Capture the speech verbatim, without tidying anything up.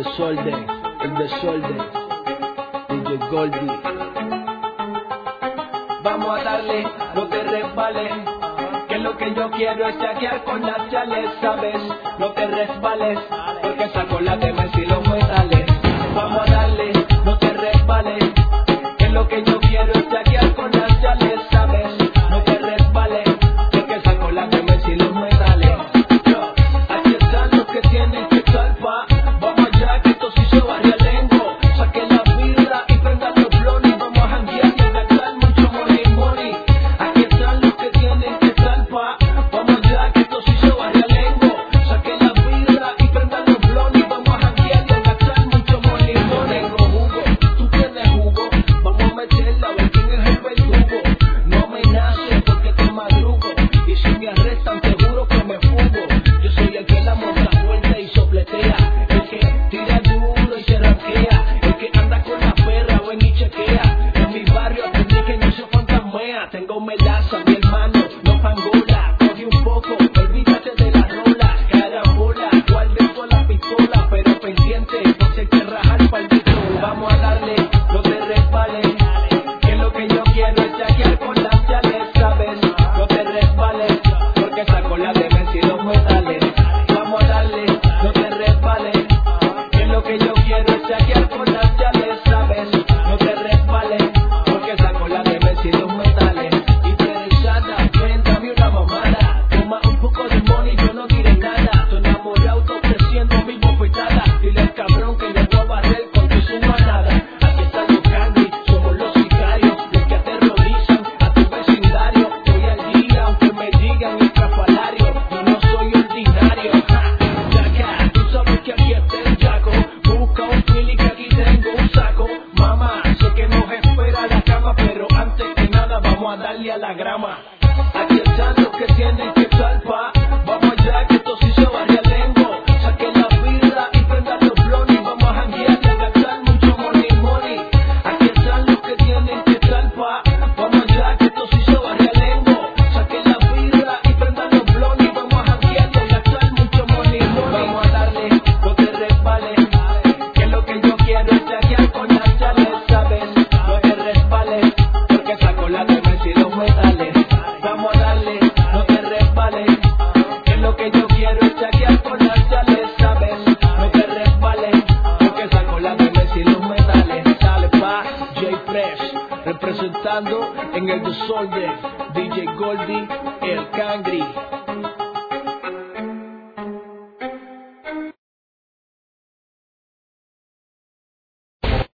desorden, el desorden, D J Goldie. Vamos a darle, no te resbales, que lo que yo quiero es saquear con las chales, ¿sabes? No te resbales, porque saco la tema y los metales. Vamos a darle, no te resbales, que lo que yo quiero es saquear con las chales, ¿sabes? No te resbales, porque saco la tema y los metales. Yo, aquí están los que tienen que salvar. Vamos allá, que esto sí se va realengo. Saquen la birra y prendan los blones. Vamos a janguear y a gastar mucho money, money. Aquí están los que tienen que salvar. Vamos allá, que esto sí se va realengo. Saquen la birra y prendan los blones. Vamos a janguear y a gastar mucho money, money. Tengo jugo, tú tienes jugo. Vamos a meterla, a ver quién es el verdugo. No me nace porque te madrugo. Y si me arrestan, te juro que me fugo. Yo soy el que la monta fuerte y sopletea, el que tira duro y se ranquea, el que anda con la perra, ven y chequea. En mi barrio aprendí que no se fantasmea. Tengo melaza, mi hermano, no pangola. Coge un poco, olvídate de la rola. Carambola, guarde toda la pistola, pero pendiente, por si hay que rajar pa'l pistola. Vamos a darle, no te resbales, que lo que yo quiero es saquear con las chales, ¿sabes? No te resbales, porque saco la demencia y los metales. Vamos a darle, no te resbales, que lo que yo quiero es saquear con las chales, ¿sabes? No te resbales, porque saco la demencia y los metales. Interesada, ven, dame una mamada, toma un poco de money, yo no diré nada. Estoy enamorado, estoy creciendo mi bofetada. Dile al cabrón que le voy a barrer con tu su manada. Aquí están los candy, somos los sicarios, los que aterrorizan a tu vecindario. Estoy al día, aunque me digan estrafalario, yo no soy ordinario. Ja, Yaca, tú sabes que aquí está el yaco. Busca un fili que aquí tengo un saco. Mamá, sé que nos espera la cama, pero antes que nada vamos a darle a la grama. Aquí están los que tienen que salvar. Vamos allá, que esto sí se va realengo. Saquen la birra y prendan los blones. Vamos a janguear y a gastar mucho money, money. Aquí están los que tienen que salvar. Vamos allá, que esto sí se va realengo. Saquen la birra y prendan los blones. Vamos a janguear y a gastar mucho money, money. Vamos a darle, no te resbales, que lo que yo quiero es saquear con las chales, ¿sabes? No te resbales, porque saco la demencia y los metales. Vamos a darle, no te resbales, que lo que yo quiero es saquear con las chales, ¿sabes? No te resbales, porque saco la demencia y los metales. Dale pa, J Fresh, representando en el desorden, D J Goldie, el Kang.